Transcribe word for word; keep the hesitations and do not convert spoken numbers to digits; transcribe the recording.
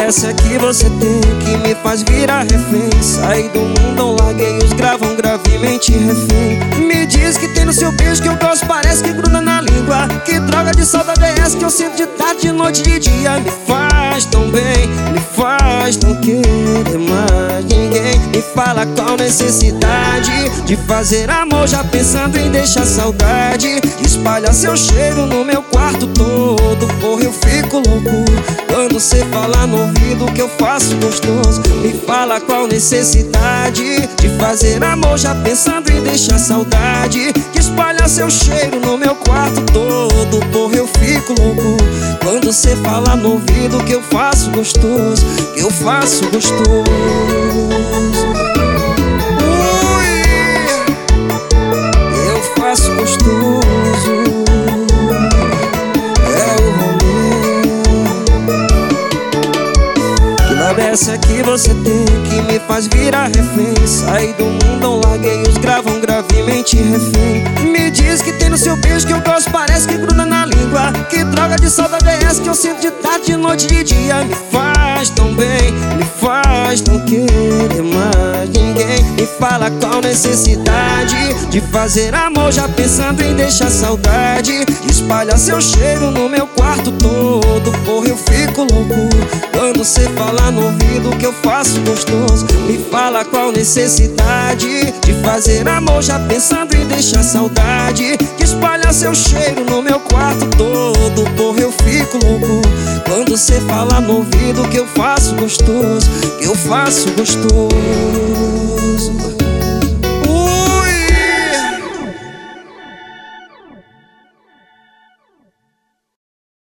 Essa que você tem que me faz virar refém. Saí do mundão, larguei os gravam gravemente refém. Me diz que tem no seu beijo que eu gosto, parece que gruda na língua. Que droga de saudade é essa que eu sinto de tarde, de noite, de dia? Me faz tão bem, me faz não querer mais ninguém. Me fala qual necessidade de fazer amor já pensando em deixar saudade. Espalha seu cheiro no meu quarto todo, porra eu fico louco quando cê fala no ouvido que eu faço gostoso. Me fala qual necessidade de fazer amor já pensando em deixar saudade. Que espalha seu cheiro no meu quarto todo, porra eu fico louco quando cê fala no ouvido que eu faço gostoso, que eu faço gostoso. Ui, eu faço gostoso. Essa que você tem que me faz virar refém. Saí do mundão, larguei os gravam gravemente refém. Me diz que tem no seu beijo que eu gosto, parece que gruda na língua. Que droga de saudade é essa que eu sinto de tarde, de noite, de dia? Me faz tão bem, me faz não querer mais ninguém. Me fala qual necessidade de fazer amor já pensando em deixar saudade. Espalha seu cheiro no meu quarto todo, porra eu fico louco quando cê fala no ouvido que eu faço gostoso. Me fala qual necessidade de fazer amor já pensando em deixar saudade. Que espalha seu cheiro no meu quarto todo, porra eu fico louco quando cê fala no ouvido que eu faço gostoso, que eu faço gostoso.